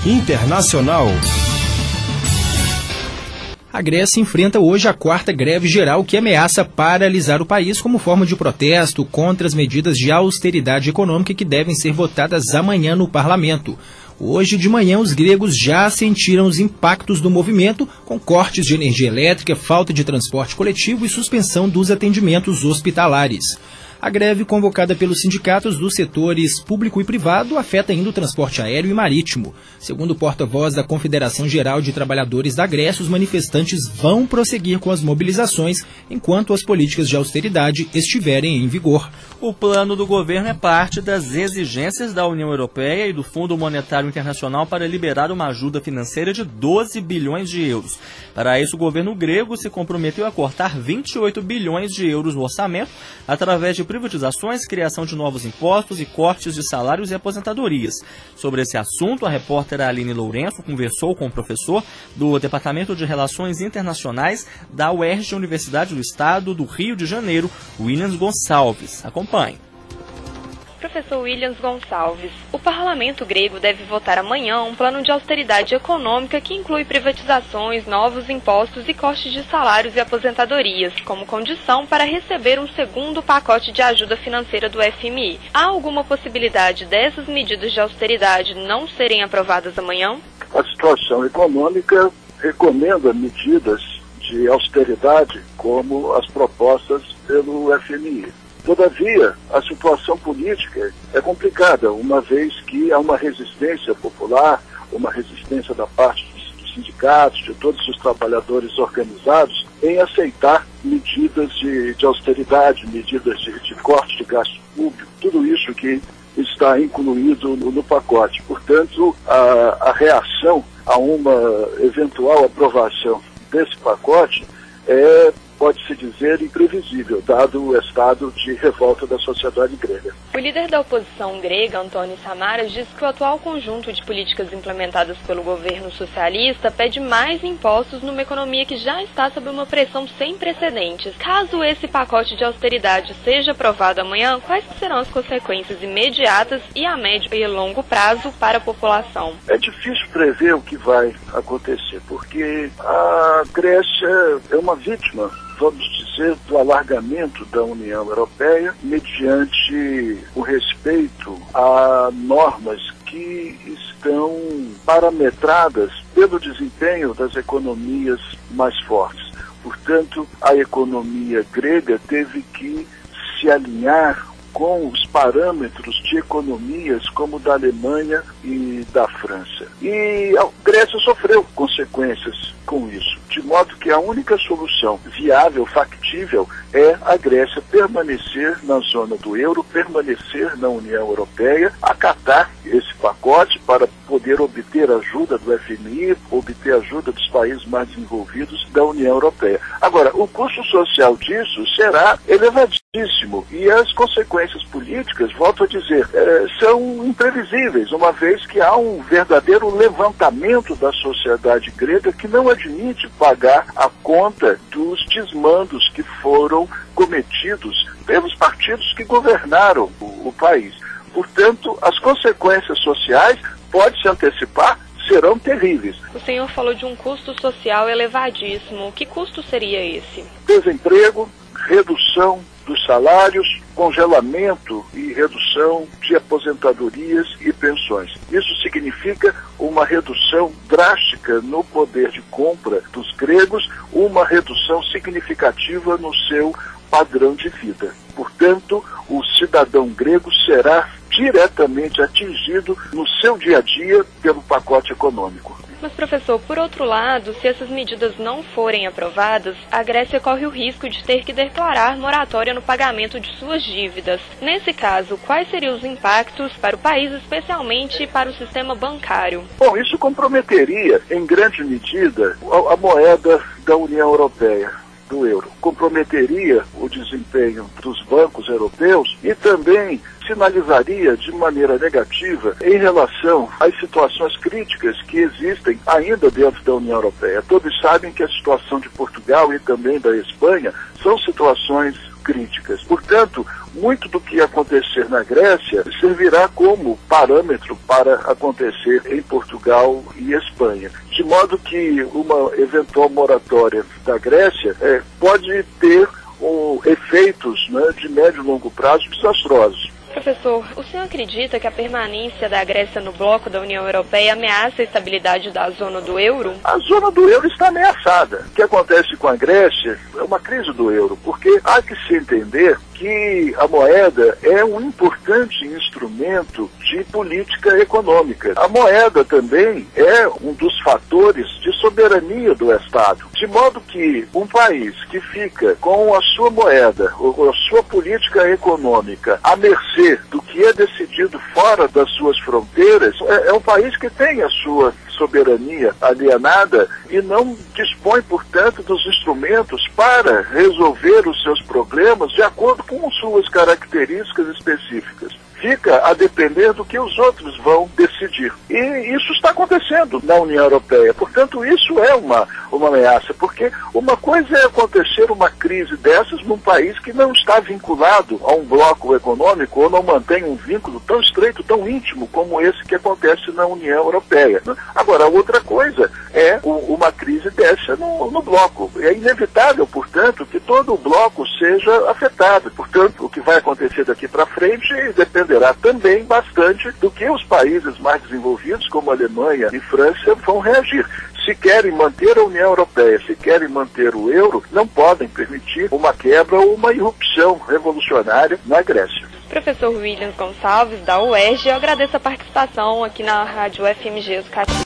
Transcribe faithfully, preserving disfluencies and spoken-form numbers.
Internacional. A Grécia enfrenta hoje a quarta greve geral que ameaça paralisar o país como forma de protesto contra as medidas de austeridade econômica que devem ser votadas amanhã no parlamento. Hoje de manhã, os gregos já sentiram os impactos do movimento, com cortes de energia elétrica, falta de transporte coletivo e suspensão dos atendimentos hospitalares. A greve, convocada pelos sindicatos dos setores público e privado, afeta ainda o transporte aéreo e marítimo. Segundo o porta-voz da Confederação Geral de Trabalhadores da Grécia, os manifestantes vão prosseguir com as mobilizações enquanto as políticas de austeridade estiverem em vigor. O plano do governo é parte das exigências da União Europeia e do Fundo Monetário Internacional para liberar uma ajuda financeira de doze bilhões de euros. Para isso, o governo grego se comprometeu a cortar vinte e oito bilhões de euros no orçamento através de privatizações, criação de novos impostos e cortes de salários e aposentadorias. Sobre esse assunto, a repórter Aline Lourenço conversou com o professor do Departamento de Relações Internacionais da U E R J, Universidade do Estado do Rio de Janeiro, Williams Gonçalves. Acompanhe. Professor Williams Gonçalves, o parlamento grego deve votar amanhã um plano de austeridade econômica que inclui privatizações, novos impostos e cortes de salários e aposentadorias, como condição para receber um segundo pacote de ajuda financeira do F M I. Há alguma possibilidade dessas medidas de austeridade não serem aprovadas amanhã? A situação econômica recomenda medidas de austeridade como as propostas pelo F M I. Todavia, a situação política é complicada, uma vez que há uma resistência popular, uma resistência da parte dos sindicatos, de todos os trabalhadores organizados, em aceitar medidas de, de austeridade, medidas de, de corte de gasto público, tudo isso que está incluído no, no pacote. Portanto, a, a reação a uma eventual aprovação desse pacote é, pode-se dizer, imprevisível, dado o estado de revolta da sociedade grega. O líder da oposição grega, António Samaras, diz que o atual conjunto de políticas implementadas pelo governo socialista pede mais impostos numa economia que já está sob uma pressão sem precedentes. Caso esse pacote de austeridade seja aprovado amanhã, quais serão as consequências imediatas e a médio e longo prazo para a população? É difícil prever o que vai acontecer, porque a Grécia é uma vítima, vamos dizer, do alargamento da União Europeia mediante o respeito a normas que estão parametradas pelo desempenho das economias mais fortes. Portanto, a economia grega teve que se alinhar com os parâmetros de economias como da Alemanha e da França. E a Grécia sofreu consequências com isso, de modo que a única solução viável, factível, é a Grécia permanecer na zona do euro, permanecer na União Europeia, acatar esse pacote para poder obter ajuda do F M I, obter ajuda dos países mais desenvolvidos da União Europeia. Agora, o custo social disso será elevadíssimo e as consequências políticas, volto a dizer, é, são imprevisíveis, uma vez que há um verdadeiro levantamento da sociedade grega que não admite pagar a conta dos desmandos que foram cometidos pelos partidos que governaram o, o país. Portanto, as consequências sociais, pode-se antecipar, serão terríveis. O senhor falou de um custo social elevadíssimo. Que custo seria esse? Desemprego, redução dos salários, congelamento e redução de aposentadorias e pensões. Isso significa uma redução drástica no poder de compra dos gregos, uma redução significativa no seu padrão de vida. Portanto, o cidadão grego será diretamente atingido no seu dia a dia pelo pacote econômico. Mas, professor, por outro lado, se essas medidas não forem aprovadas, a Grécia corre o risco de ter que declarar moratória no pagamento de suas dívidas. Nesse caso, quais seriam os impactos para o país, especialmente para o sistema bancário? Bom, isso comprometeria, em grande medida, a, a moeda da União Europeia, do euro. Comprometeria o desempenho dos bancos europeus e também sinalizaria de maneira negativa em relação às situações críticas que existem ainda dentro da União Europeia. Todos sabem que a situação de Portugal e também da Espanha são situações críticas. Portanto, muito do que acontecer na Grécia servirá como parâmetro para acontecer em Portugal e Espanha. De modo que uma eventual moratória da Grécia é, pode ter um, efeitos, né, de médio e longo prazo desastrosos. Professor, o senhor acredita que a permanência da Grécia no bloco da União Europeia ameaça a estabilidade da zona do euro? A zona do euro está ameaçada. O que acontece com a Grécia é uma crise do euro, porque há que se entender que a moeda é um importante instrumento de política econômica. A moeda também é um dos fatores de soberania do Estado. De modo que um país que fica com a sua moeda, ou a sua política econômica, à mercê do que é decidido fora das suas fronteiras, é, é um país que tem a sua soberania alienada e não dispõe, portanto, dos instrumentos para resolver os seus problemas de acordo com suas características específicas. Fica a depender do que os outros vão decidir. E isso está acontecendo na União Europeia. Portanto, isso é uma, uma ameaça, porque uma coisa é acontecer uma crise dessas num país que não está vinculado a um bloco econômico ou não mantém um vínculo tão estreito, tão íntimo como esse que acontece na União Europeia. Agora, outra coisa é o, uma crise dessa no, no bloco. É inevitável, portanto, que todo o bloco seja afetado. Portanto, o que vai acontecer daqui para frente depende também bastante do que os países mais desenvolvidos, como Alemanha e França, vão reagir. Se querem manter a União Europeia, se querem manter o euro, não podem permitir uma quebra ou uma irrupção revolucionária na Grécia. Professor Williams Gonçalves, da U E R J, eu agradeço a participação aqui na Rádio F M G Educativa.